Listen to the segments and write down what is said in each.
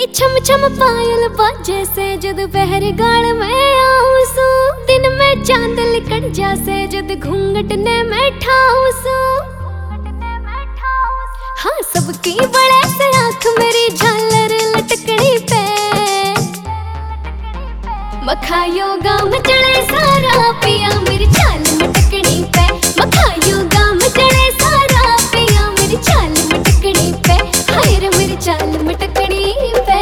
छम छम पायल बाजे से जद बहर गाल में आऊं सू, दिन में चांद लिकट जासे जद घूंघट ने मैं ठाऊं सू। हाँ सबकी बड़े से आंख मेरी झालर लटकनी पे, मखायो गाम चढ़े सारा पिया मेरी चाल मटकनी पे, मखायो गाम चढ़े सारा पिया मेरी चाल मटकनी पे, हाय रे मेरी चाल मटकनी पे।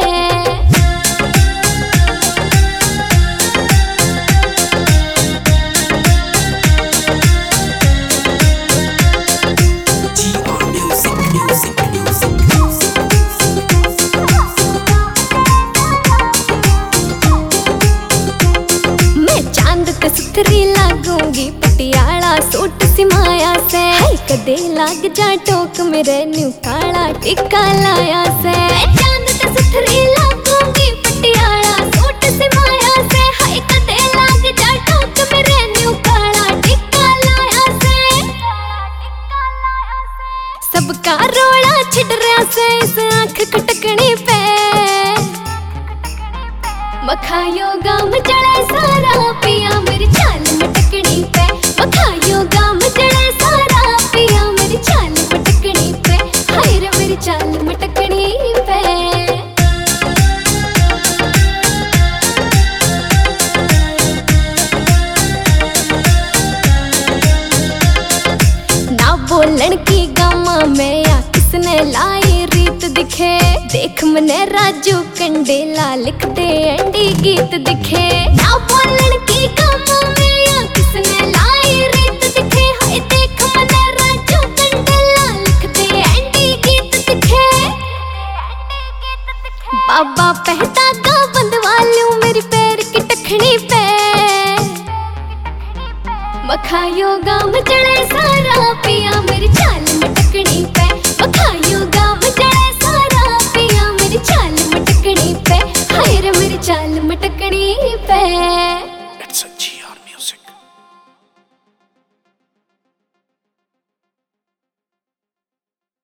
सुथरी लागूंगी पटियाला सूट सिमाया से, कदे लाग जा टोक मेरे न्यू काला टिक्का लाया से। चांद ते सुथरी लागूंगी पटियाला सूट सिमाया से, हाय कदे लाग जा टोक मेरे न्यू काला टिक्का लाया से। सबका रोड़ा छिड़ रहा से इस आंख खटकनी पे, मखायो गाम चढ़े सारा पिया मेरी चाल मटकनी पे, मखायो गाम चढ़े सारा पिया मेरी चाल मटकनी पे, हाय रे मेरी चाल मटकनी पे। ना बोलन की गामा में या किसने लाई रीत दिखे, देख मने राजू कंडेला लिखते एंडी गीत दिखे। ना बोलन की गामा में या किसने लाई रीत दिखे, हाय देख मने राजू कंडेला लिखते एंडी गीत दिखे। बाबा पहता गा बंदवा लूं मेरी पैर की टखनी पे, मखायो गाम चढ़े सारा पिया मेरी चाल मटकनी पे, मखायो गाम चढ़े सारा पिया मेरी चाल मटकनी पे, हाय रे मेरी चाल मटकनी पे।